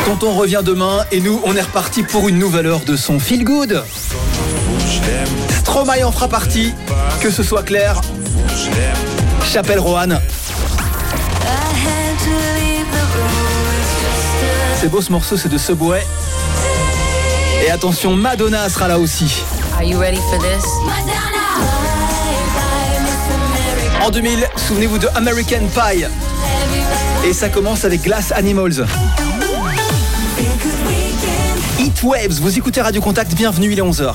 Tonton revient demain et nous, on est reparti pour une nouvelle heure de son Feel Good. Stromae en fera partie, que ce soit clair. Chapelle Roanne. C'est beau ce morceau, c'est de Subway. Et attention, Madonna sera là aussi. Are you ready for this? En 2000, souvenez-vous de American Pie. Et ça commence avec Glass Animals. Heat Waves, vous écoutez Radio Contact, bienvenue, il est 11h.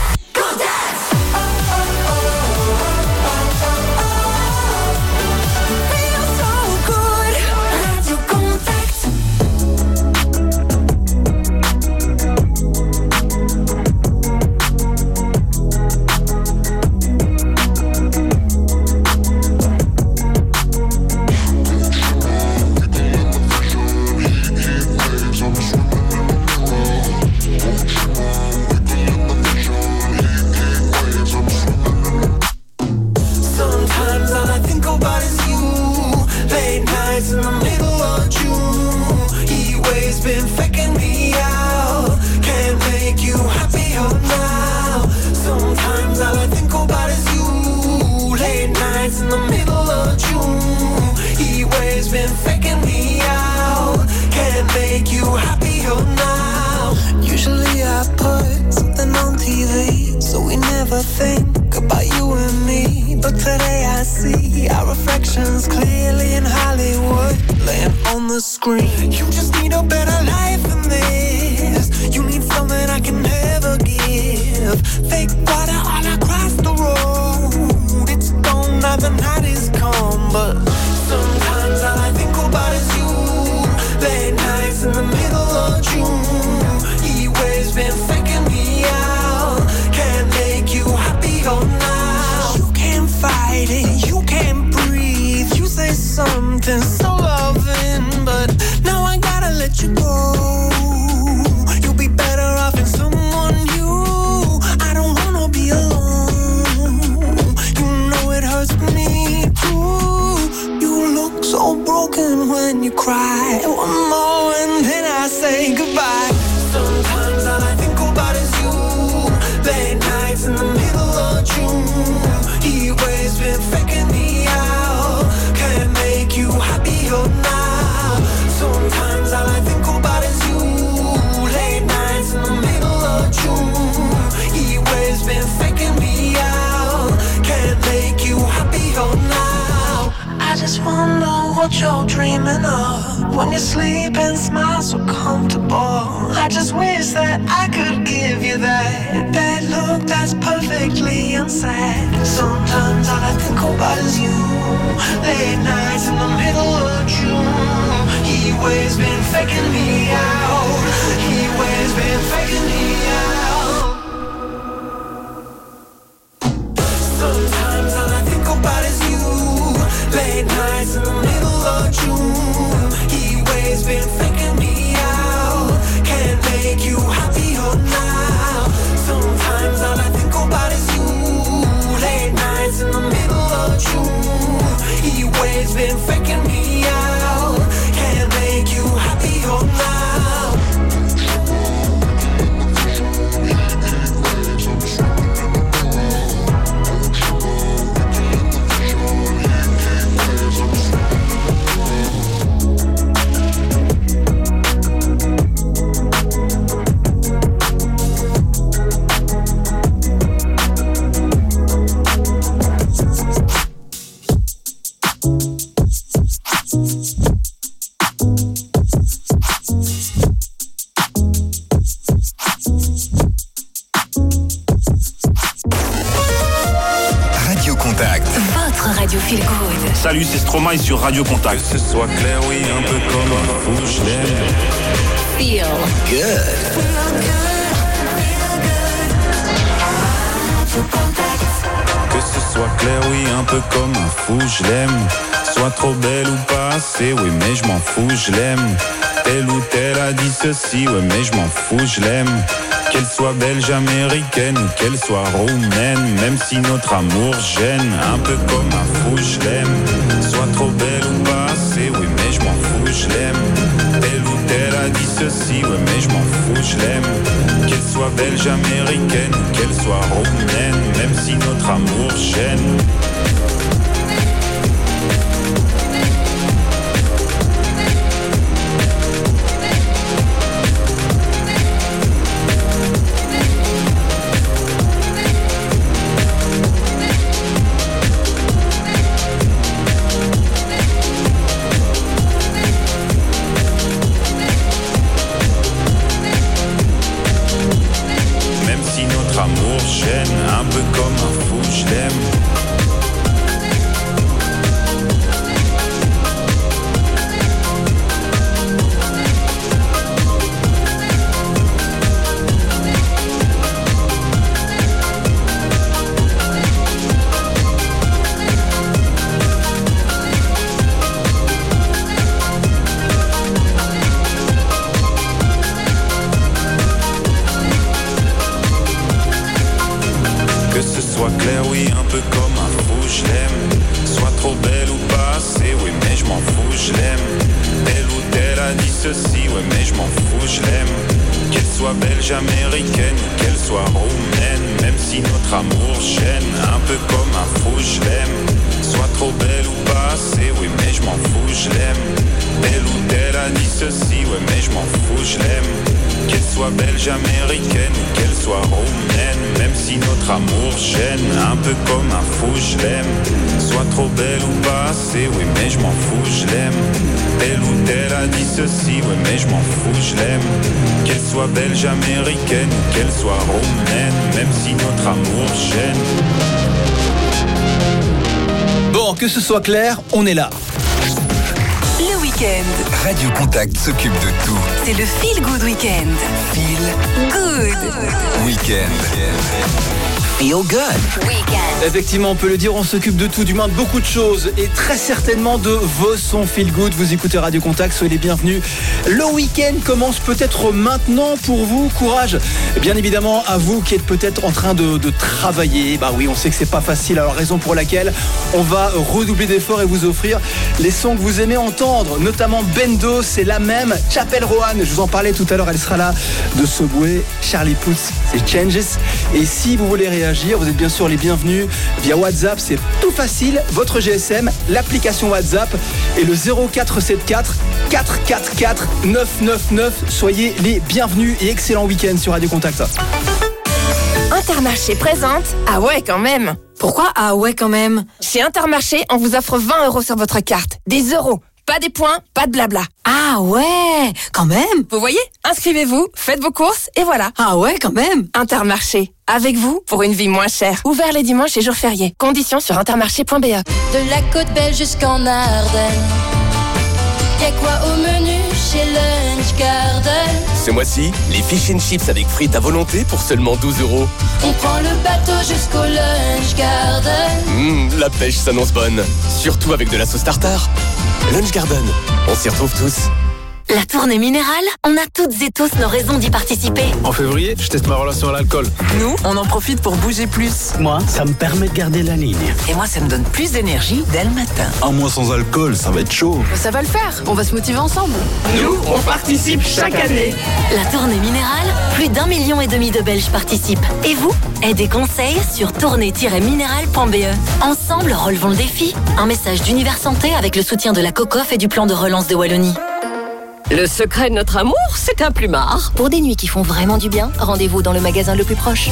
Salut, c'est Stromae sur Radio Contact. Que ce soit clair, oui, un peu comme un fou, je l'aime. Feel good. Que ce soit clair, oui, un peu comme un fou, je l'aime. Soit trop belle ou pas assez, oui, mais je m'en fous, je l'aime. Telle ou telle a dit ceci, ouais, mais je m'en fous, je l'aime. Qu'elle soit belge, américaine ou qu'elle soit roumaine, même si notre amour gêne, un peu comme un fou, je l'aime. Soit trop belle ou pas assez, oui, mais je m'en fous, je l'aime. Telle ou elle a dit ceci, ouais mais je m'en fous, je l'aime. Qu'elle soit belge, américaine, ou qu'elle soit roumaine, même si notre amour gêne. Un peu comme un fou, je l'aime. Claire, oui, un peu comme un fou, je l'aime. Soit trop belle ou pas assez, oui, mais je m'en fous, je l'aime. Telle ou telle a dit ceci, ouais, mais je m'en fous, je l'aime. Qu'elle soit belge, américaine, ou qu'elle soit roumaine, même si notre amour gêne. Un peu comme un fou, je l'aime. Soit trop belle ou pas assez, oui, mais je m'en fous, je l'aime. Telle ou telle a dit ceci, ouais, mais je m'en fous, je l'aime. Qu'elle soit belge, américaine, ou qu'elle soit roumaine, même si notre amour gêne. Un peu comme un fou, je l'aime. Soit trop belle ou pas assez, oui, mais je m'en fous, je l'aime. Telle ou telle a dit ceci, oui, mais je m'en fous, je l'aime. Qu'elle soit belge, américaine, ou qu'elle soit roumaine, même si notre amour gêne. Bon, que ce soit clair, on est là. Le week-end. Radio Contact s'occupe de tout. C'est le Feel Good Weekend. Feel Good. Weekend. Feel Good. Weekend. Effectivement, on peut le dire, on s'occupe de tout, du moins de beaucoup de choses et très certainement de vos sons Feel Good. Vous écoutez Radio Contact, soyez les bienvenus. Le week-end commence peut-être maintenant pour vous. Courage, bien évidemment, à vous qui êtes peut-être en train de travailler. Bah oui, on sait que c'est pas facile, alors raison pour laquelle on va redoubler d'efforts et vous offrir les sons que vous aimez entendre, notamment Bendo, c'est la même. Chapel Roan, je vous en parlais tout à l'heure, elle sera là. De Subway, Charlie Puth, c'est Changes. Et si vous voulez réagir, vous êtes bien sûr les bienvenus via WhatsApp, c'est tout facile. Votre GSM, l'application WhatsApp et le 0474 444 999. Soyez les bienvenus et excellent week-end sur Radio Contact. Intermarché présente Ah ouais quand même. Pourquoi ah ouais quand même? Chez Intermarché, on vous offre 20 € sur votre carte. Des euros. Pas des points, pas de blabla. Ah ouais, quand même. Vous voyez? Inscrivez-vous, faites vos courses et voilà. Ah ouais, quand même. Intermarché. Avec vous pour une vie moins chère. Ouvert les dimanches et jours fériés. Conditions sur intermarché.be. De la côte belle jusqu'en Ardennes. Y'a quoi au menu chez Lunch Garden? Ce mois-ci, les fish and chips avec frites à volonté pour seulement 12 €. On prend le bateau jusqu'au Lunch Garden. La pêche s'annonce bonne. Surtout avec de la sauce tartare. Lunch Garden, on s'y retrouve tous. La tournée minérale, on a toutes et tous nos raisons d'y participer. En février, je teste ma relation à l'alcool. Nous, on en profite pour bouger plus. Moi, ça me permet de garder la ligne. Et moi, ça me donne plus d'énergie dès le matin. Un mois sans alcool, ça va être chaud. Ça va le faire, on va se motiver ensemble. Nous, on participe chaque année. La tournée minérale, plus d'1,5 million de Belges participent. Et vous? Aidez conseils sur tournée-minérale.be. Ensemble, relevons le défi. Un message d'Univers Santé avec le soutien de la COCOF et du plan de relance de Wallonie. Le secret de notre amour, c'est un plumard. Pour des nuits qui font vraiment du bien, rendez-vous dans le magasin le plus proche.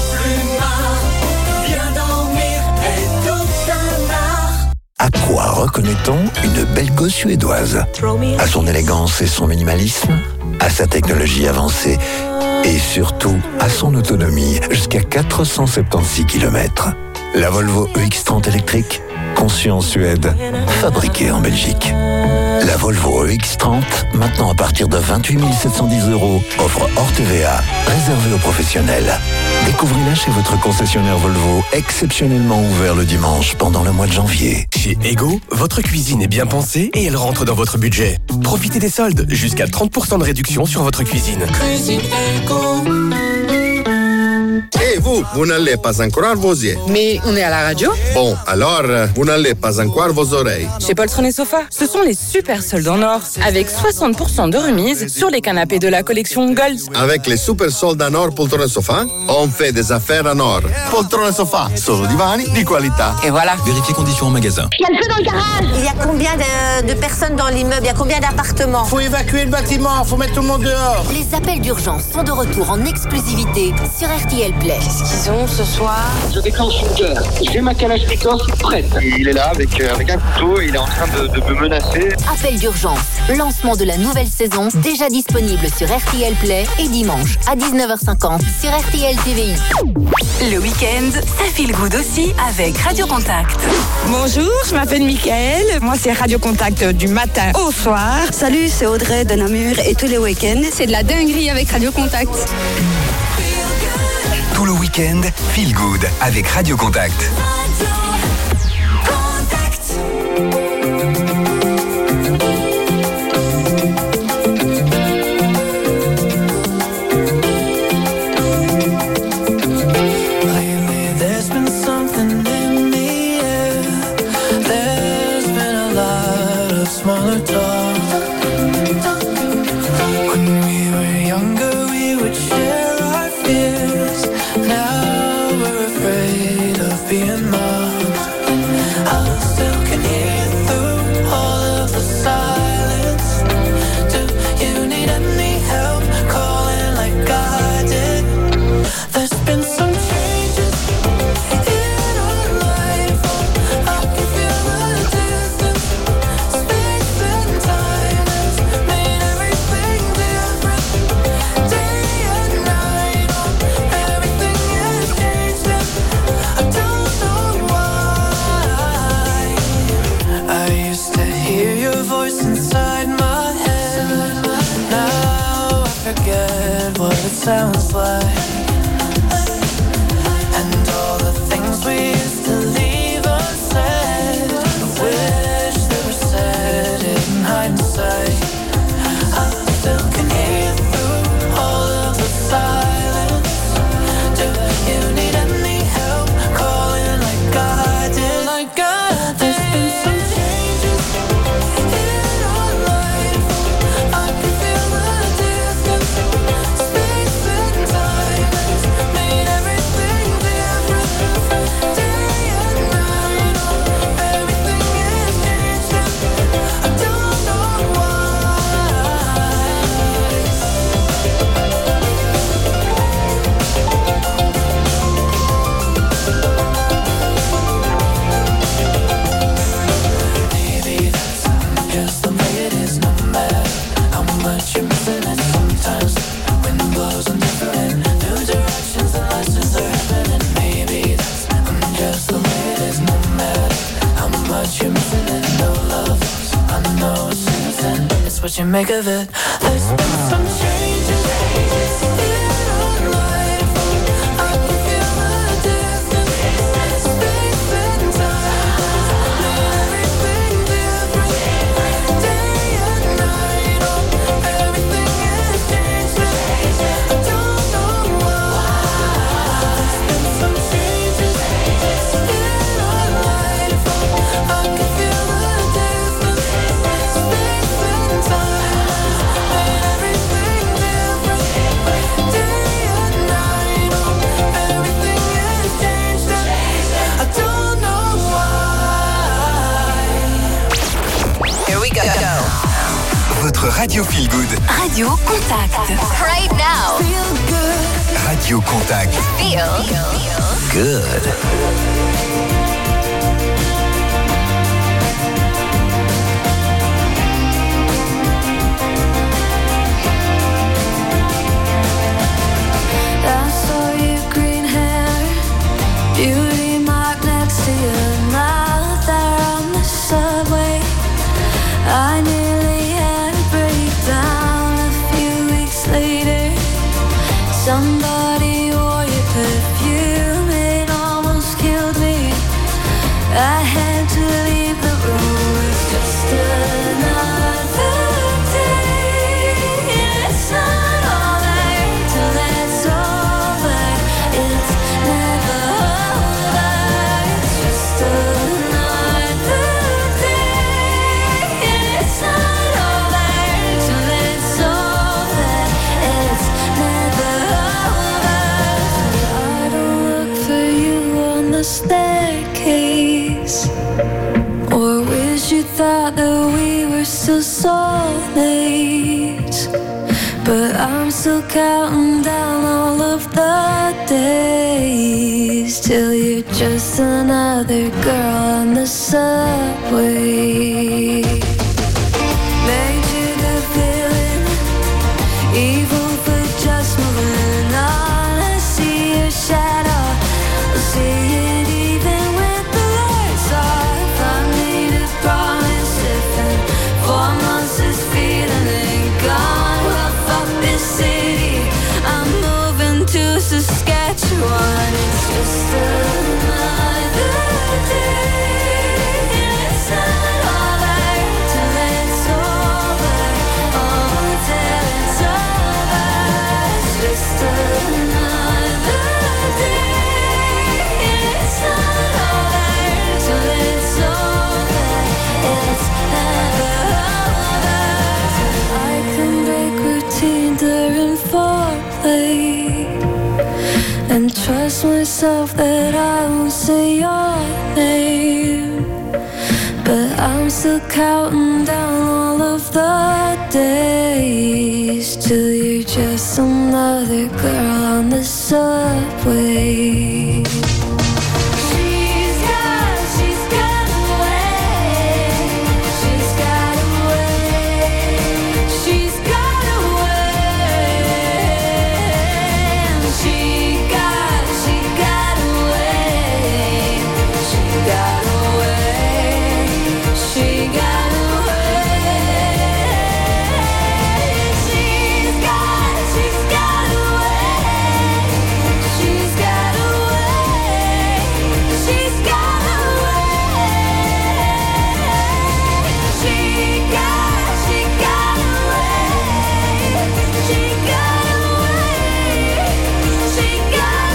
Plumard, viens dormir et tout un art. À quoi reconnaît-on une belle gosse suédoise? À son élégance et son minimalisme, à sa technologie avancée et surtout à son autonomie jusqu'à 476 km. La Volvo EX30 électrique, conçue en Suède, fabriquée en Belgique. La Volvo EX30, maintenant à partir de 28 710 €, offre hors TVA, réservée aux professionnels. Découvrez-la chez votre concessionnaire Volvo, exceptionnellement ouvert le dimanche pendant le mois de janvier. Chez Ego, votre cuisine est bien pensée et elle rentre dans votre budget. Profitez des soldes, jusqu'à 30% de réduction sur votre cuisine. Cuisine Ego. Et vous, vous n'allez pas encore vos yeux. Mais on est à la radio. Bon, alors, vous n'allez pas encore vos oreilles. Chez Poltron et Sofa, ce sont les super soldes en or, avec 60% de remise sur les canapés de la collection Gold. Avec les super soldes en or Poltron et Sofa, on fait des affaires en or. Poltron et Sofa, solo divani di qualità. Et voilà. Vérifiez conditions en magasin. Il y a le feu dans le garage. Il y a combien de personnes dans l'immeuble? Il y a combien d'appartements? Faut évacuer le bâtiment, faut mettre tout le monde dehors. Les appels d'urgence sont de retour en exclusivité sur RTL Play. Qu'est-ce qu'ils ont ce soir? Je déclenche une guerre. J'ai ma Kalachnikov prête. Il est là avec un couteau, il est en train de me menacer. Appel d'urgence, lancement de la nouvelle saison, déjà disponible sur RTL Play et dimanche à 19h50 sur RTL TVI. Le week-end, ça feel good aussi avec Radio Contact. Bonjour, je m'appelle Mickaël. Moi, c'est Radio Contact du matin au soir. Salut, c'est Audrey de Namur et tous les week-ends, c'est de la dinguerie avec Radio Contact. Tout le week-end, feel good avec Radio Contact. Sounds like, and all the things we used to leave unsaid. I wish they were said in hindsight. I still can hear through all of the silence. Do you need any help calling like I did? Like I did. There's been some changes in our life. I can feel the distance. What you make of it? There's been some changes in our life. I can feel the distance, space and time. Made everything different, day and night. Oh, everything has changed. I don't know why. There's been some changes in our life. I can feel the distance, space and time. Votre radio feel good. Radio Contact. Right now. Feel good. Radio Contact. Feel good. I saw your green hair, beauty mark next to your mouth there on the subway. I nearly had a breakdown a few weeks later. Somebody wore your perfume, it almost killed me. I had to leave the room. It's just another day. It's not all there till it's over. It's to soulmates, but I'm still counting down all of the days till you're just another girl on the subway. Made you the villain, evil for just moving on. I see your shadow, I see it even when the lights off. I made a promise if in 4 months this feeling ain't gone, well fuck this city, I'm moving to Saskatchewan. It's just another day, it's not over till it's over, oh till it's over. It's just another day, it's not over till it's over, it's never over. I can break routine during foreplay and trust myself that I won't say your name, but I'm still counting down all of the days till you're just another girl on the subway. She's got away, she's got away, she's got away, and she got away, she got away, she got away. She's got away, she's got away, she's got away. She got away, she got away, she got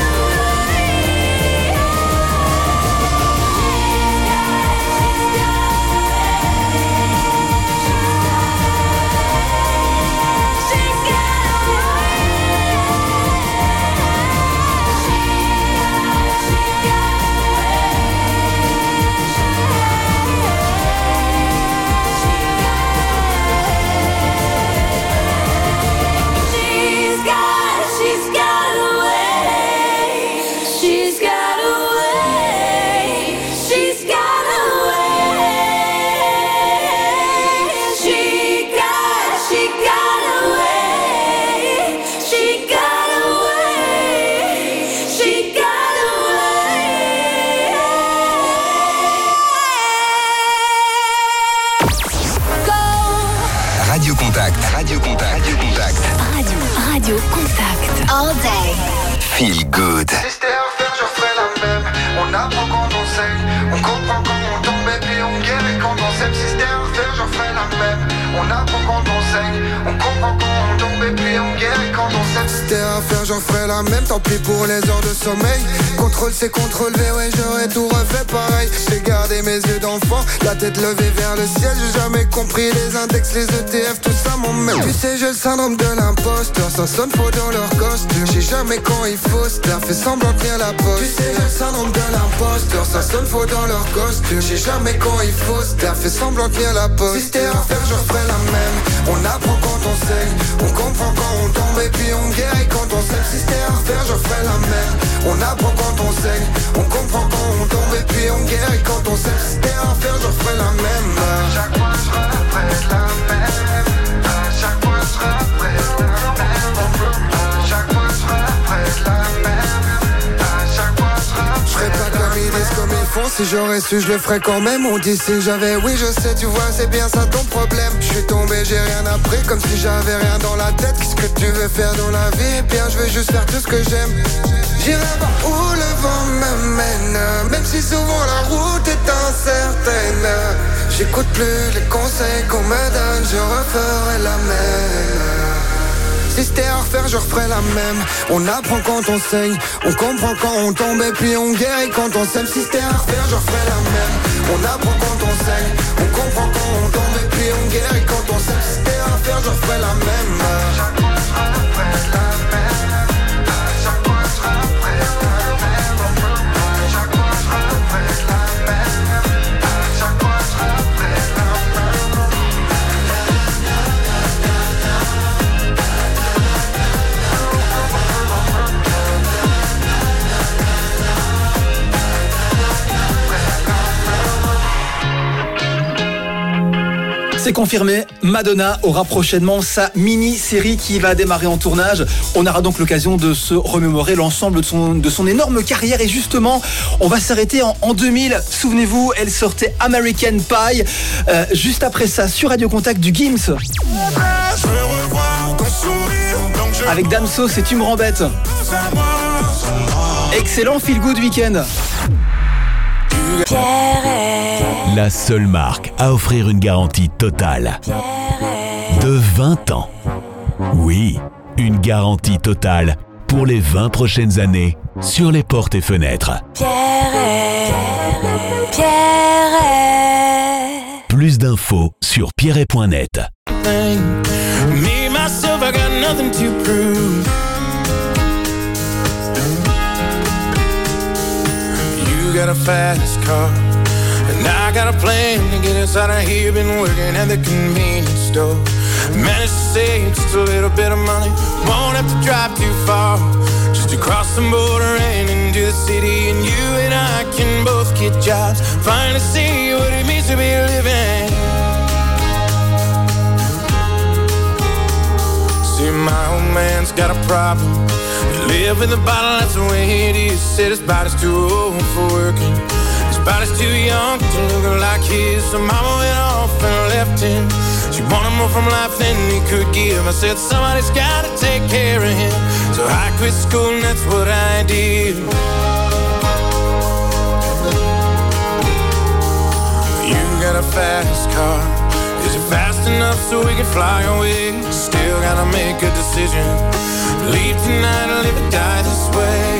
Radio Contact. Radio Contact. Radio Contact. Radio Contact. All day. Feel good. C'était à refaire, je ferai la même. On apprend quand on saigne, on comprend quand on tombe et puis on guérit quand on s'aime. Si c'était à refaire, je ferai la même. On apprend quand on saigne, on comprend quand on tombe et puis on guérit quand on s'aime. Si c'était à refaire, j'en ferai la même. Tant pis pour les heures de sommeil. Contrôle C, contrôle V, ouais, j'aurais tout refait pareil. J'ai gardé mes yeux d'enfant, la tête levée vers le ciel. J'ai jamais compris les index, les ETF, tout ça m'emmène. Tu sais, j'ai le syndrome de l'imposteur, ça sonne faux dans leur costume. J'ai jamais quand il faut se taire, fait semblant de tenir la poste. Tu sais, j'ai le syndrome de l'imposteur, ça sonne faux dans leur costume. J'ai jamais quand il faut se taire, fait semblant de tenir la poste. Si c'était à refaire, je referais la même. On apprend quand on saigne, on comprend quand on tombe et puis on guérit quand on s'aime. Si c'était à refaire, je ferais la même. On apprend quand on saigne, on comprend quand on tombe et puis on guérit quand on s'aime. Si c'était à refaire, je ferais la même. Chaque fois je répète la même. Chaque fois je répète la même. Chaque fois je répète la même. Chaque fois je ferais pas comme ils disent, comme ils font. Si j'aurais su, je le ferais quand même. On dit si j'avais, oui je sais, tu vois, c'est bien ça ton problème. Je suis tombé, j'ai rien appris, comme si j'avais rien dans la tête. Qu'est-ce que tu veux faire dans la vie? Eh bien je veux juste faire tout ce que j'aime. J'irai voir où le vent me mène, même si souvent la route est incertaine. J'écoute plus les conseils qu'on me donne, je referai la même. Si c'était à refaire, je referais la même. On apprend quand on saigne, on comprend quand on tombe et puis on guérit quand on s'aime. Si c'était à refaire, je referais la même. On apprend quand on saigne, on comprend quand on tombe et puis on guérit quand on s'aime. Si c'était à refaire, je referais la même. Chaque fois je refais la même. Chaque fois je refais la même. Chaque fois je refais la même. Chaque fois je refais la même. C'est confirmé, Madonna aura prochainement sa mini-série qui va démarrer en tournage. On aura donc l'occasion de se remémorer l'ensemble de son énorme carrière. Et justement, on va s'arrêter en 2000. Souvenez-vous, elle sortait American Pie. Juste après ça, sur Radio Contact, du Gims. Avec Damso, c'est Tu me rends bête. Excellent feel good week-end. La seule marque à offrir une garantie totale de 20 ans. Oui, une garantie totale pour les 20 prochaines années sur les portes et fenêtres. Plus d'infos sur pierret.net. Me, myself, I got nothing to prove. You got a fast car, and I got a plan to get us out of here. Been working at the convenience store. Managed to save just a little bit of money. Won't have to drive too far, just to cross the border and into the city. And you and I can both get jobs, finally see what it means to be living. See, my old man's got a problem. He live in the bottle, that's the way it is. Said his body's too old for working, his body's too young to look like his. So mama went off and left him. She wanted more from life than he could give. I said somebody's gotta take care of him. So I quit school and that's what I did. You got a fast car, is it fast enough so we can fly away? Still gotta make a decision, leave tonight or live or die this way.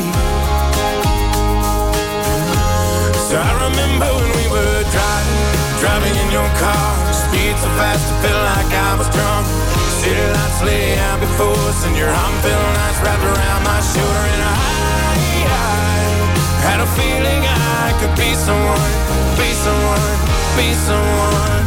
So I remember when we were driving in your car. Speed so fast it felt like I was drunk. City lights lay out before us, and your arm felt nice wrapped around my shoulder. And I had a feeling I could be someone, be someone, be someone.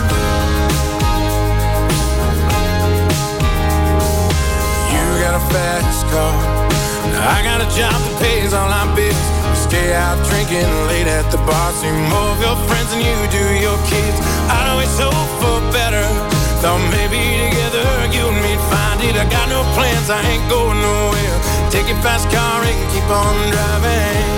You got a fast car, now I got a job that pays all our bills. Stay out drinking late at the bar. See more of your friends than you do your kids. I'd always hope for better. Thought maybe together you and me'd find it. I got no plans, I ain't going nowhere. Take your fast car and keep on driving.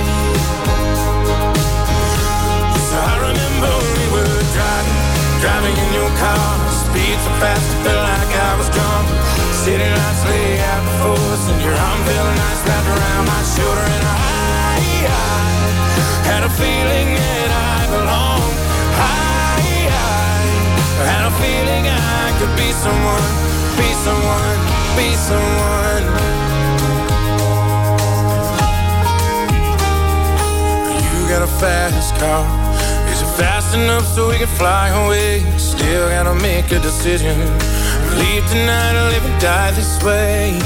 So I remember when we were driving in your car. Speed so fast it felt like I was drunk. City lights lay out before us, and your arm felt nice wrapped around my shoulder. And I had a feeling that I belonged. I had a feeling I could be someone, be someone, be someone. You got a fast car, is it fast enough so we can fly away? Still gotta make a decision, leave tonight or live and die this way.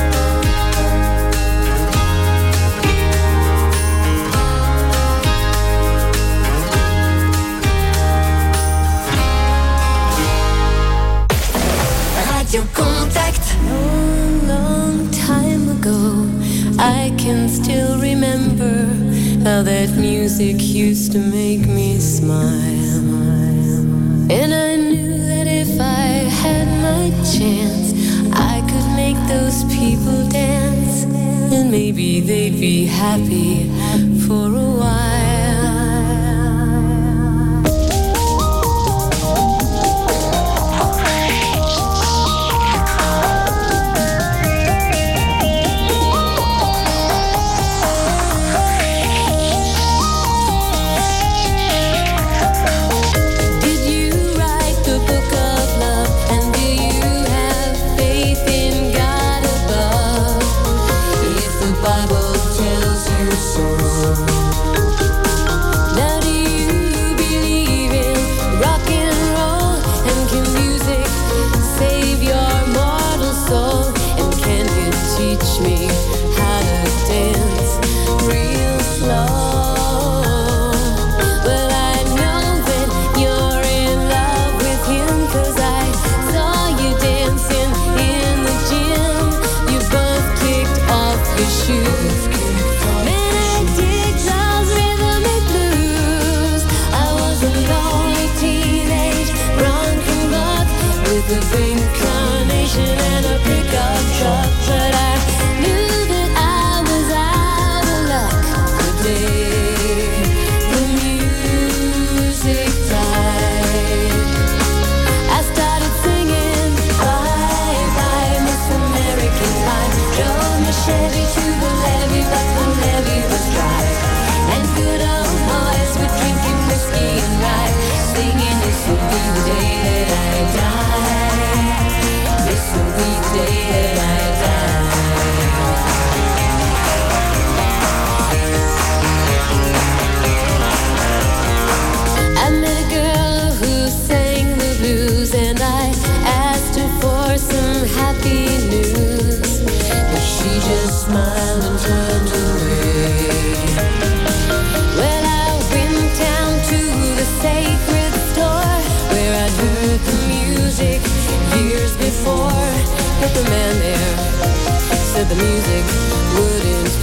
Radio Contact. Long, long time ago, I can still remember how that music used to make me smile. And I knew that if I had my chance, I could make those people dance. And maybe they'd be happy for a while. Bible tells you so. smiled and turned away. Well, I went down to the sacred store where I'd heard the music years before. But the man there said the music wouldn't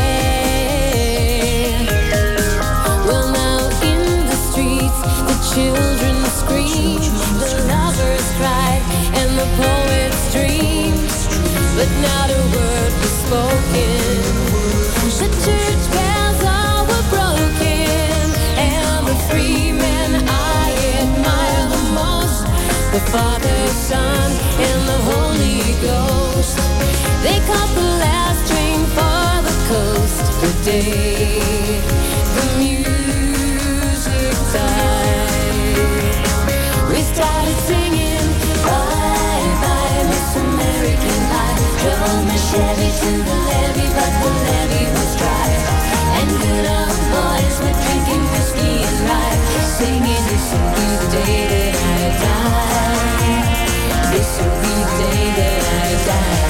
play. Well, now in the streets the children scream, the lovers cry, and the poets dream. But not a word was spoken. The church bells all were broken, and the three men I admire the most, the Father, Son, and the Holy Ghost. They caught the last train for the coast. The day the music died, we started singing bye bye Miss American Pie. Drove my Chevy to the levee, but the levee was dry. And good old boys were drinking whiskey and rye, singing this will be the day that I die. This will be the day that I die.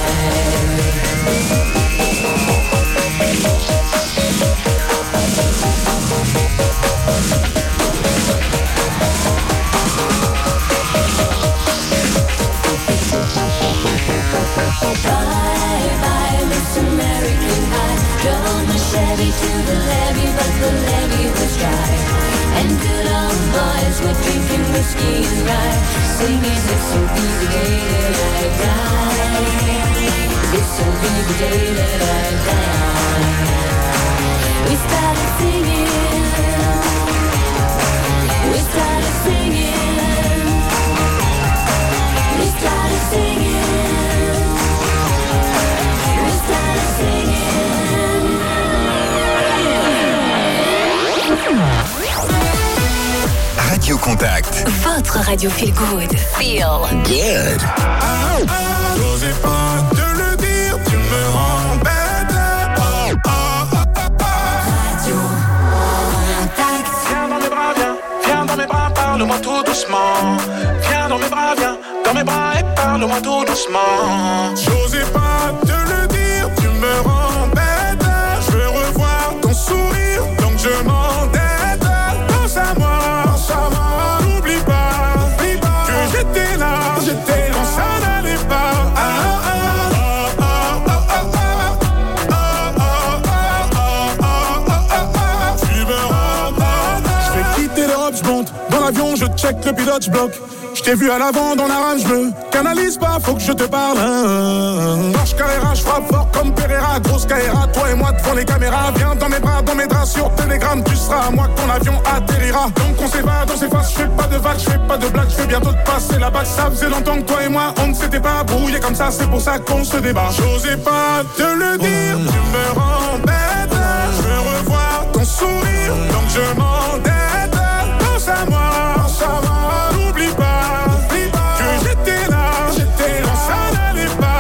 Bye bye Miss American Pie. Drove my Chevy to the levee, but the levee was dry. And good old boys were drinking whiskey and rye, singing this will be the day that I die. This will be the day that I die. We started singing. We started singing. We started singing. We started singing. Radio Contact. Votre radio feel good. Feel good. J'osais pas te le dire, tu me rends bête. Radio Contact. Viens dans mes bras, parle-moi tout doucement. Viens dans mes bras, viens dans mes bras et parle-moi tout doucement. J'osais pas te le dire, tu me rends bête. Je veux revoir ton sourire, donc je m'endette. Pense à moi, n'oublie pas que j'étais là quand ça n'allait pas. Tu me rends bête. Je vais quitter l'Europe, je monte dans l'avion, je check le pilote, je bloque. Je t'ai vu à l'avant dans la rame, je me canalise pas, faut que je te parle. Marche Carrera, je frappe fort comme Pereira. Grosse Carrera, toi et moi devant les caméras. Viens dans mes bras, sur Telegram. Tu seras à moi que ton avion atterrira. Donc on s'évade, on s'efface, je fais pas de vagues, je fais pas de blagues. Je vais bientôt te passer la bague. Ça faisait longtemps que toi et moi on ne s'était pas brouillé comme ça, c'est pour ça qu'on se débat. J'osais pas te le dire, tu me rends bête. Je veux revoir ton sourire, donc je m'endette. Pense à moi, n'oublie pas que j'étais là quand ça n'allait pas.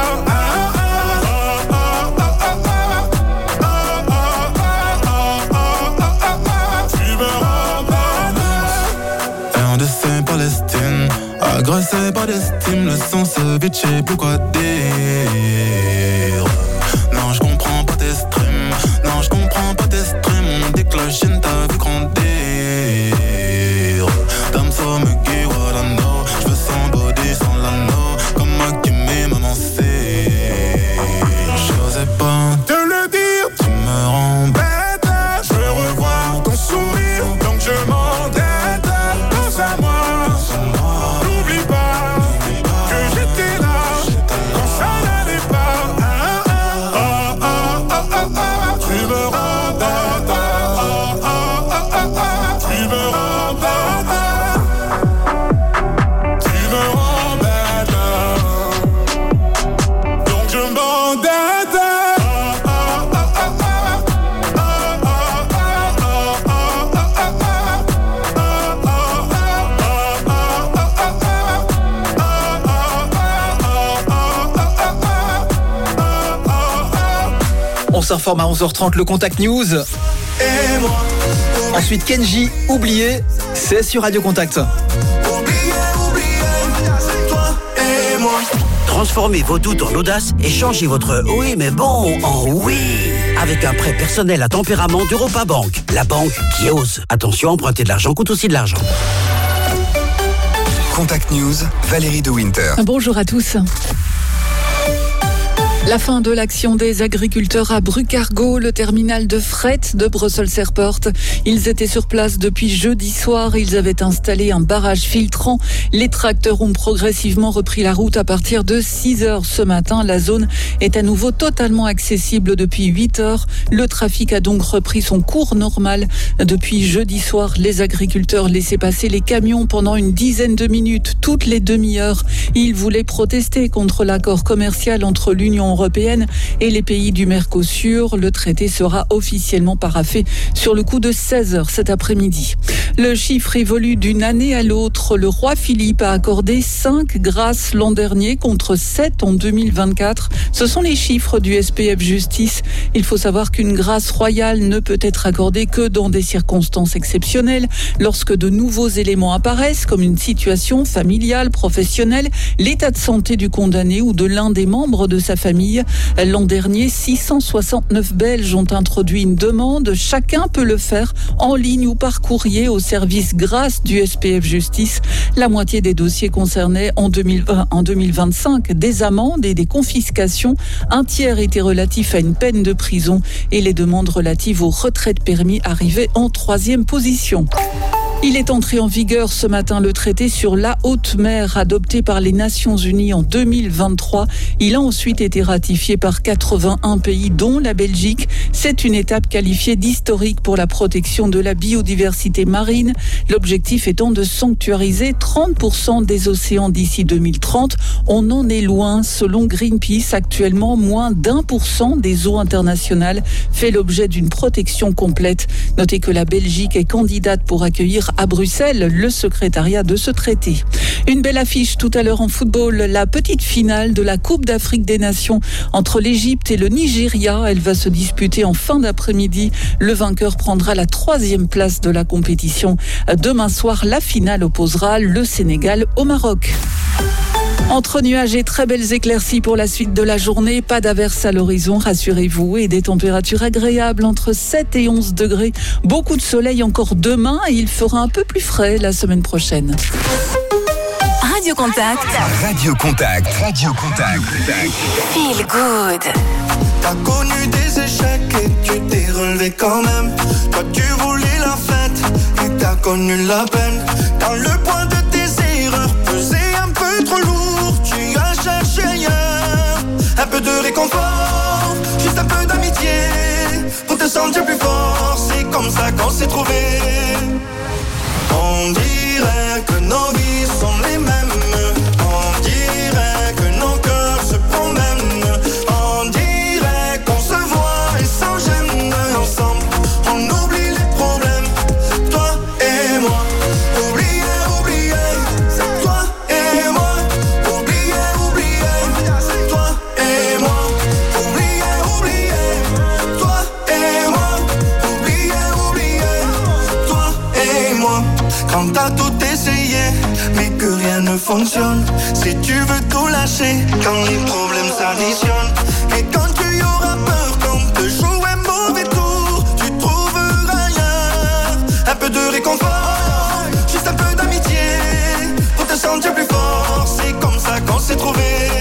Tu me rends bête. RDC Palestine, agressé par l'estime, le sang se vide, je sais plus quoi dire. Non, je comprends pas tes streams, non, je comprends pas tes streams. On déclenche, t'as vu grandir. Dame so me give what I know. J'veux son body, sans l'anneau. Comme Hakimi, maman c'est. J'osais pas te le dire, tu me rends bête. Je veux revoir ton sourire, donc je m'endette. Pense à moi, n'oublie pas que j'étais là quand ça n'allait pas. Tu me rends bête. Tu me rends bête. Tu me rends bête. Donc je m'endette. On s'informe à 11h30, le Contact News. Ensuite Kenji, oublié, c'est sur Radio Contact. Oublié, toi et moi. Transformez vos doutes en audace et changez votre « oui mais bon » en « oui » avec un prêt personnel à tempérament d'Europa Bank. La banque qui ose. Attention, emprunter de l'argent coûte aussi de l'argent. Contact News, Valérie de Winter. Bonjour à tous. La fin de l'action des agriculteurs à Brucargo, le terminal de fret de Brussels Airport. Ils étaient sur place depuis jeudi soir. Ils avaient installé un barrage filtrant. Les tracteurs ont progressivement repris la route à partir de 6h ce matin. La zone est à nouveau totalement accessible depuis 8h. Le trafic a donc repris son cours normal. Depuis jeudi soir, les agriculteurs laissaient passer les camions pendant une dizaine de minutes, toutes les demi-heures. Ils voulaient protester contre l'accord commercial entre l'Union européenne et les pays du Mercosur. Le traité sera officiellement paraphé sur le coup de 16h cet après-midi. Le chiffre évolue d'une année à l'autre. Le roi Philippe a accordé 5 grâces l'an dernier contre 7 en 2024. Ce sont les chiffres du SPF Justice. Il faut savoir qu'une grâce royale ne peut être accordée que dans des circonstances exceptionnelles, lorsque de nouveaux éléments apparaissent, comme une situation familiale, professionnelle, l'état de santé du condamné ou de l'un des membres de sa famille. L'an dernier, 669 Belges ont introduit une demande. Chacun peut le faire en ligne ou par courrier au service grâce du SPF Justice. La moitié des dossiers concernaient en 2025 des amendes et des confiscations. Un tiers était relatif à une peine de prison et les demandes relatives au retrait de permis arrivaient en 3e position. Il est entré en vigueur ce matin le traité sur la haute mer adopté par les Nations Unies en 2023. Il a ensuite été ratifié par 81 pays dont la Belgique. C'est une étape qualifiée d'historique pour la protection de la biodiversité marine. L'objectif étant de sanctuariser 30% des océans d'ici 2030. On en est loin. Selon Greenpeace, actuellement, moins d'1% des eaux internationales fait l'objet d'une protection complète. Notez que la Belgique est candidate pour accueillir à Bruxelles le secrétariat de ce traité. Une belle affiche tout à l'heure en football, la petite finale de la Coupe d'Afrique des Nations entre l'Égypte et le Nigeria. Elle va se disputer en fin d'après-midi. Le vainqueur prendra la 3e place de la compétition. Demain soir, la finale opposera le Sénégal au Maroc. Entre nuages et très belles éclaircies pour la suite de la journée, pas d'averses à l'horizon, rassurez-vous, et des températures agréables entre 7 et 11 degrés. Beaucoup de soleil encore demain et il fera un peu plus frais la semaine prochaine. Radio Contact. Radio Contact. Radio Contact. Feel good. T'as connu des échecs et tu t'es relevé quand même. Toi tu voulais la fête et t'as connu la peine. Quand le poids de tes erreurs pesait un peu trop lourd, tu as cherché ailleurs un peu de réconfort, juste un peu d'amitié pour te sentir plus fort. C'est comme ça qu'on s'est trouvés. On dirait que nos vies sont les mêmes. On dirait que nos cœurs se promènent. On dirait qu'on se voit et sans gêne. Ensemble, on oublie les problèmes. Toi et moi, oublier, c'est toi et moi. Oublier, c'est toi et moi. Oublier, toi et moi. Oublier, toi et moi. Quand t'as tout essayé, mais que rien ne fonctionne. Si tu veux tout lâcher, quand les problèmes s'additionnent. Et quand tu y auras peur, quand te joue un mauvais tour, tu trouveras ailleurs un peu de réconfort, juste un peu d'amitié pour te sentir plus fort. C'est comme ça qu'on s'est trouvés.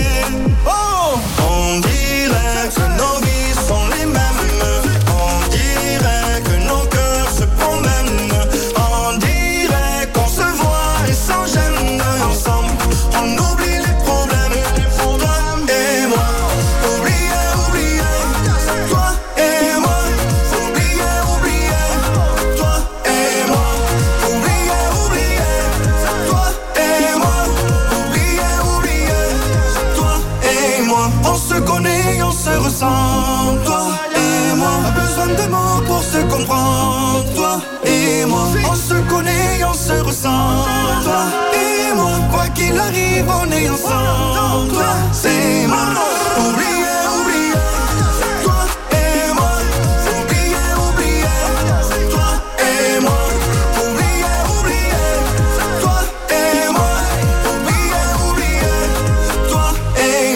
Oh, on dirait que nos vies sont les mêmes. On dirait que nos cœurs se promènent. On dirait qu'on se voit et sans gêne. Ensemble, on oublie les problèmes. Toi et moi, oublier, c'est toi et moi. Oublier, toi et moi. Oublier, c'est toi et moi. Oublier, c'est toi et moi. On se connaît, on se ressent. Toi et moi, pas besoin de mots pour se comprendre. Toi et moi, on se connaît, on se ressent. Toi et moi, quoi qu'il arrive, on est ensemble. Toi, c'est moi. Oublier, c'est toi et moi. Oublier, c'est toi et moi. Oublier, c'est toi et moi. Oublier, c'est toi et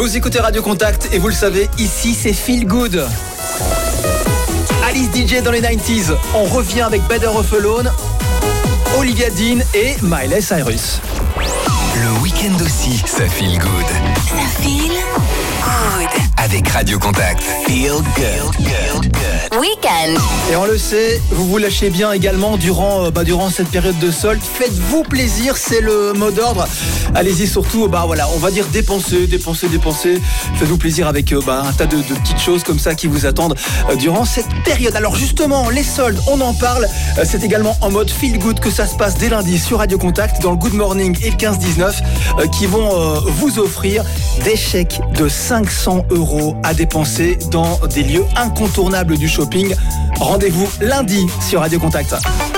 Vous écoutez Radio Contact et vous le savez, ici c'est Feel Good. Alice DJ dans les 90s. On revient avec Better Off Alone, Olivia Dean et Miley Cyrus. Le week-end aussi, ça feel good. Ça feel good. Avec Radio Contact. Feel good. Week-end. Et on le sait, vous vous lâchez bien également durant cette période de solde. Faites-vous plaisir, c'est le mot d'ordre. Allez-y surtout, on va dire dépenser. Faites-vous plaisir avec un tas de petites choses comme ça qui vous attendent durant cette période. Alors justement, les soldes, on en parle. C'est également en mode feel good que ça se passe dès lundi sur Radio Contact dans le Good Morning et le 15-19 qui vont vous offrir des chèques de 500 € à dépenser dans des lieux incontournables du shopping. Rendez-vous lundi sur Radio Contact.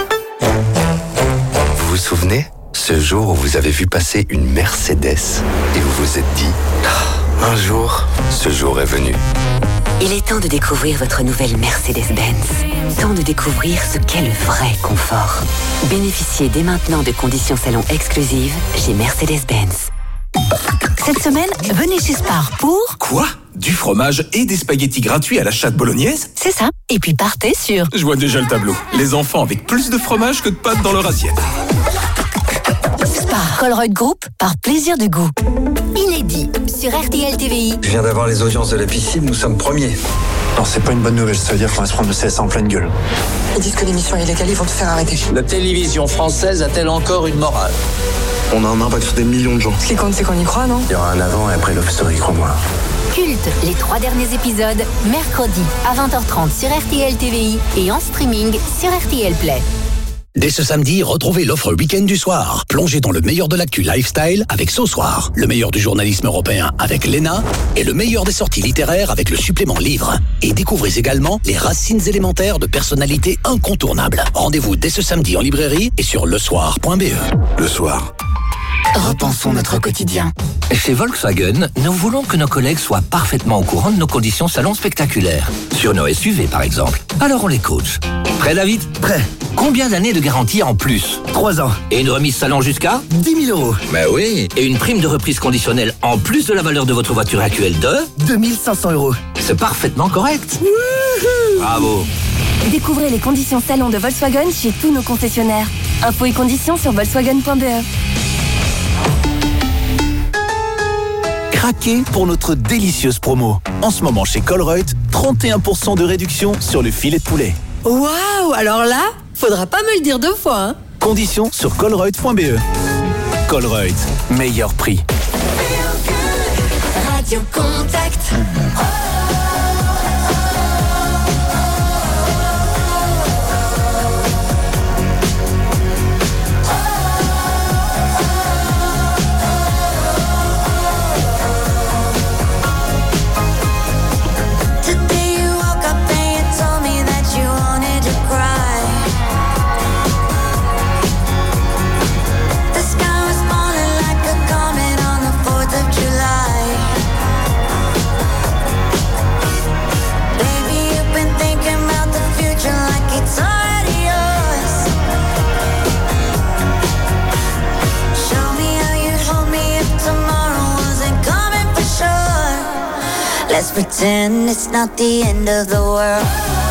Vous vous souvenez ? Ce jour où vous avez vu passer une Mercedes et vous vous êtes dit « Un jour, ce jour est venu ». Il est temps de découvrir votre nouvelle Mercedes-Benz. Temps de découvrir ce qu'est le vrai confort. Bénéficiez dès maintenant de conditions salon exclusives chez Mercedes-Benz. Cette semaine, venez chez Spar pour... Quoi ? Du fromage et des spaghettis gratuits à l'achat de bolognaise ? C'est ça. Et puis partez sur... Je vois déjà le tableau. Les enfants avec plus de fromage que de pâtes dans leur assiette. Spar, Colruyt Group, par plaisir de goût. Inédit sur RTL TVI. Je viens d'avoir les audiences de la piscine, nous sommes premiers. Non, c'est pas une bonne nouvelle, ça veut dire qu'on va se prendre le CSA en pleine gueule. Ils disent que l'émission est illégale, ils vont te faire arrêter. La télévision française a-t-elle encore une morale ? On a un impact sur des millions de gens. Ce qui compte, c'est qu'on y croit, non ? Il y aura un avant et après Love Story, crois-moi. Culte, les 3 derniers épisodes, mercredi à 20h30 sur RTL TVI et en streaming sur RTL Play. Dès ce samedi, retrouvez l'offre week-end du soir. Plongez dans le meilleur de l'actu lifestyle avec Ce Soir, le meilleur du journalisme européen avec Léna et le meilleur des sorties littéraires avec le supplément livre. Et découvrez également les racines élémentaires de personnalités incontournables. Rendez-vous dès ce samedi en librairie et sur lesoir.be. Le soir. Repensons notre quotidien. Chez Volkswagen, nous voulons que nos collègues soient parfaitement au courant de nos conditions salon spectaculaires. Sur nos SUV, par exemple. Alors on les coach. Prêt, David ? Prêt. Combien d'années de garantie en plus ? 3 ans. Et une remise salon jusqu'à ? 10 000 €. Ben oui. Et une prime de reprise conditionnelle en plus de la valeur de votre voiture actuelle de ? 2 500 €. C'est parfaitement correct. Wouhou. Bravo. Découvrez les conditions salon de Volkswagen chez tous nos concessionnaires. Infos et conditions sur volkswagen.be. Craquez pour notre délicieuse promo. En ce moment chez Colruyt, 31% de réduction sur le filet de poulet. Waouh, alors là, faudra pas me le dire 2 fois, hein. Conditions sur colruyt.be. Colruyt, meilleur prix. Radio Contact. Let's pretend it's not the end of the world.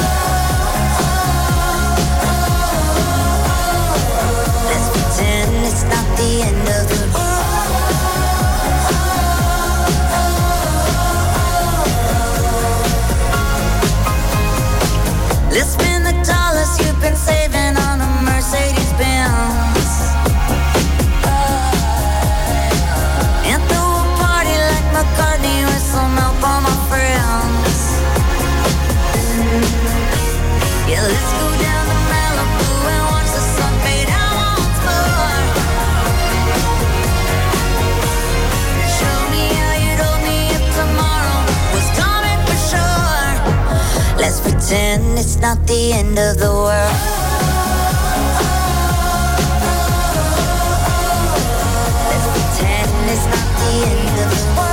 Let's pretend it's not the end of the world. Let's spend the dollars you've been saving on a Mercedes-Benz. And throw a party like McCartney with some help on my friends. Yeah, let's go down to Malibu and watch the sun fade out once more. Show me how you'd hold me if tomorrow was coming for sure. Let's pretend it's not the end of the world. Let's pretend it's not the end of the world.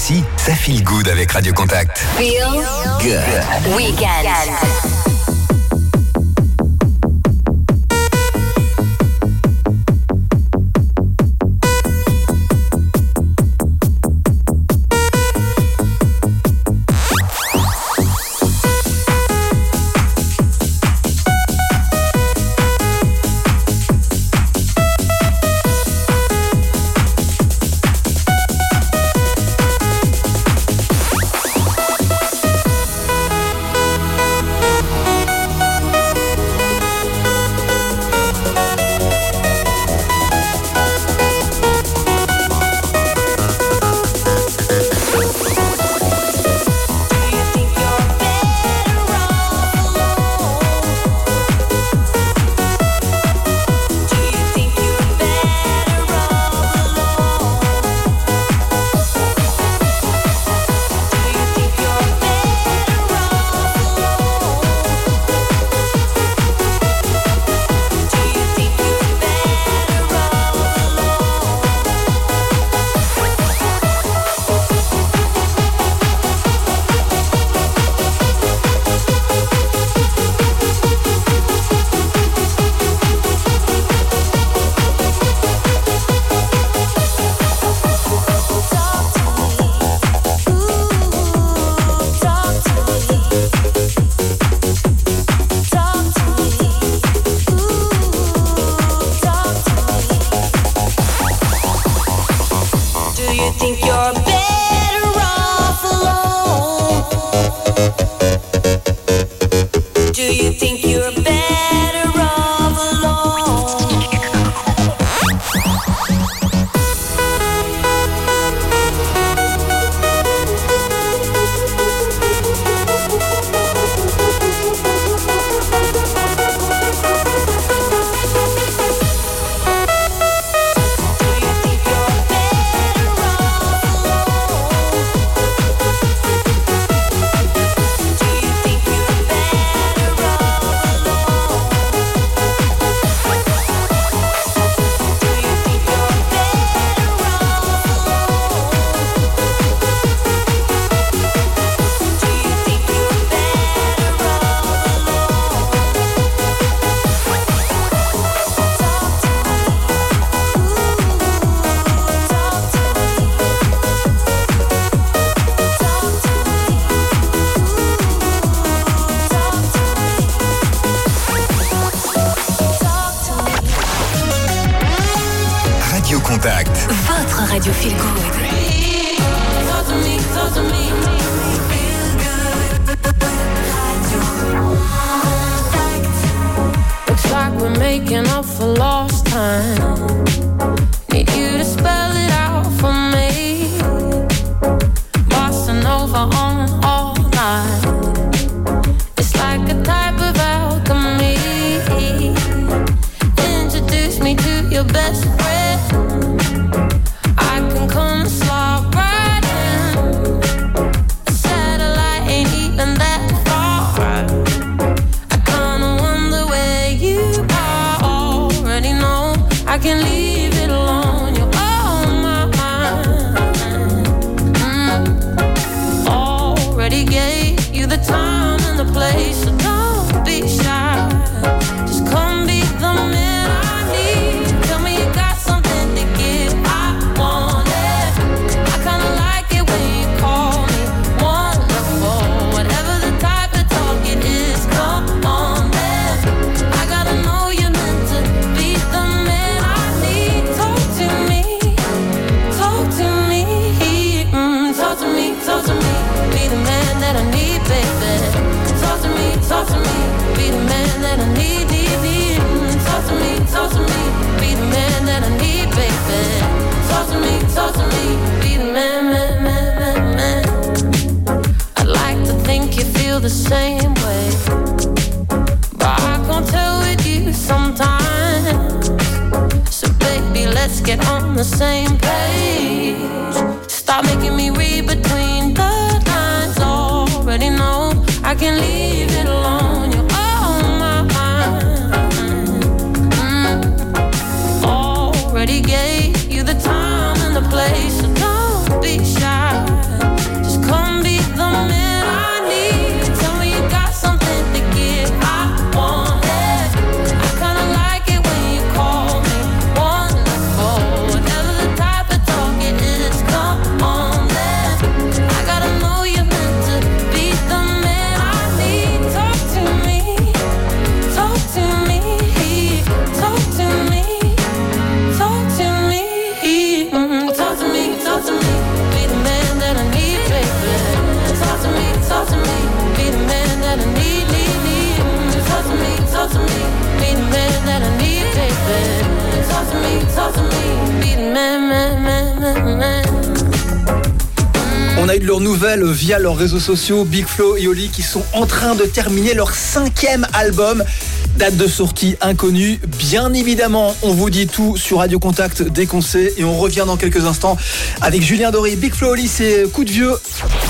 ici, ça feel good avec Radio Contact. Feel Good. Weekend. Contact. Votre radio feel good. Looks like we're making up for lost time. Need you to spell it out for me. Bossa Nova on all night. It's like a type of alchemy. Introduce me to your best friend. I can come slide right in. A satellite ain't even that far. I kinda wonder where you are. Already know I can leave it alone. You're on my mind. Already gave you the time and the place, so don't be shy. Just come be the man I need. Tell me you got something to give. I want it. I kinda like it when you call me wonderful. Whatever the type of talk it is, come on then. I gotta know you're meant to be the man I need. Talk to me, talk to me, talk to me, talk to me. Be the man that I need, baby. Talk to me, be the man that I need, need. Talk to me, be the man that I need, baby. Talk to me, be the man, man. I'd like to think you feel the same way, but I can't tell with you sometimes. So baby, let's get on the same page. Stop making me read between the lines. Already know I can leave it alone. You're on my mind. Already gave you the time and the place, so don't be shy. a eu de leurs nouvelles via leurs réseaux sociaux. Big Flo et Oli qui sont en train de terminer leur 5e album. Date de sortie inconnue. Bien évidemment, on vous dit tout sur Radio Contact dès qu'on sait. Et on revient dans quelques instants avec Julien Doré. Big Flo et Oli, c'est coup de vieux.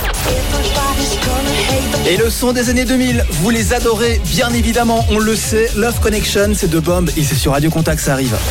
Et le son des années 2000, vous les adorez, bien évidemment, on le sait. Love Connection, c'est de Bomb et c'est sur Radio Contact, ça arrive.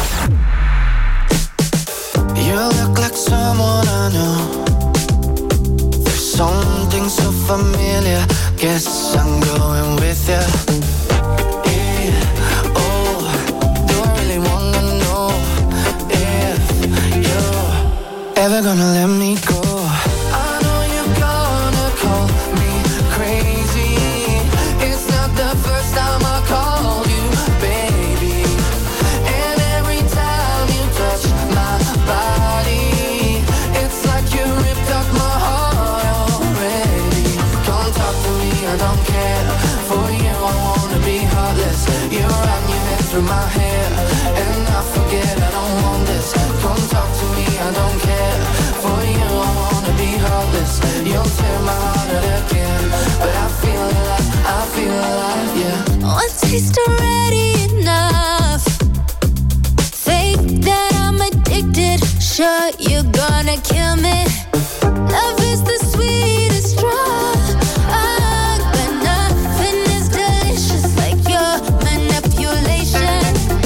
You look like someone I know. There's something so familiar. Guess I'm going with you. Yeah, oh, do I really wanna know if you're ever gonna let me go? I know you're gonna call me crazy. It's not the first time I called you, baby. And every time you touch my body, it's like you ripped up my heart already. Come talk to me, I don't care. For you, I wanna be heartless. You run your head through my hair, and I forget I don't want this. Come talk to me, I don't care. For you, I wanna be heartless. You'll tear my heart out again, but I feel alive, yeah. One taste already enough. Fake that I'm addicted. Sure, you're gonna kill me. Love is the sweetest drug, but nothing is delicious like your manipulation.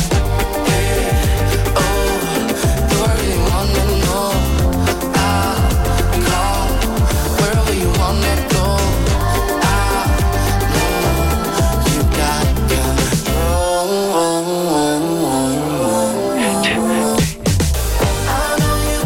Yeah, oh, do I really wanna know? I'll call wherever you wanna go. I know you got control. I know you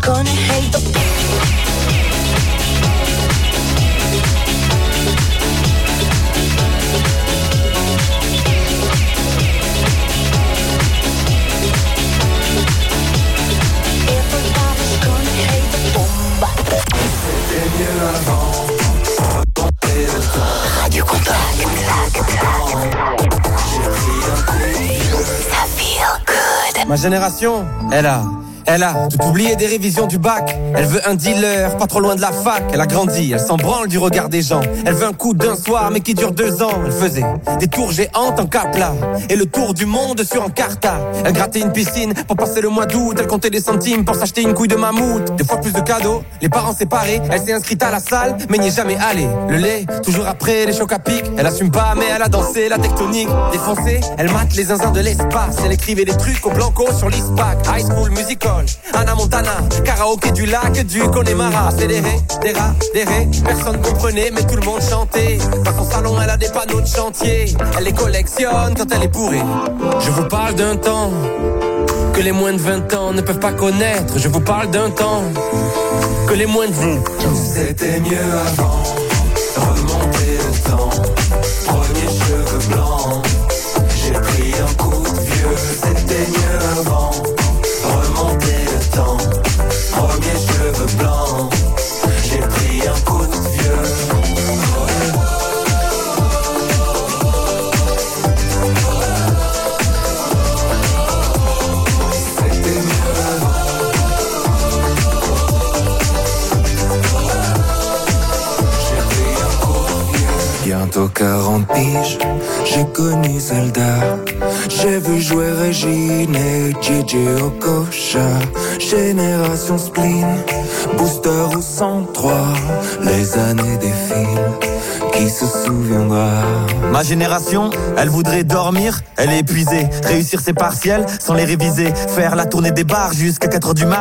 gonna hate the Radio Contact. Ça feel good. Ma génération, elle a tout oublié des révisions du bac. Elle veut un dealer, pas trop loin de la fac. Elle a grandi, elle s'en branle du regard des gens. Elle veut un coup d'un soir, mais qui dure 2 ans. Elle faisait des tours géantes en Capla et le tour du monde sur Encarta. Elle grattait une piscine pour passer le mois d'août. Elle comptait des centimes pour s'acheter une couille de mammouth. Des fois plus de cadeaux, les parents séparés. Elle s'est inscrite à la salle, mais n'y est jamais allée. Le lait, toujours après les chocs à pic. Elle assume pas, mais elle a dansé la tectonique. Défoncée, elle mate les zinzins de l'espace. Elle écrivait des trucs au blanco sur l'ISPAC. High School Musical, Anna Montana, karaoké du lac du Connemara. C'est des ré, personne comprenait, mais tout le monde chantait. Dans son salon, elle a des panneaux de chantier. Elle les collectionne quand elle est bourrée. Je vous parle d'un temps que les moins de 20 ans ne peuvent pas connaître. Je vous parle d'un temps que les moins de 20. C'était mieux avant, remonter le temps. Premier cheveux blancs, j'ai pris un coup de vieux. C'était mieux avant, remonter le temps. Premier cheveux blancs, j'ai pris un coup de vieux. Bientôt 40 piges, j'ai connu Zelda. J'ai vu jouer Régine et Gigi Okocha. Génération spleen, booster au 103. Les années défilent, qui se souviendra? Ma génération, elle voudrait dormir, elle est épuisée. Réussir ses partiels sans les réviser. Faire la tournée des bars jusqu'à 4h du mat'.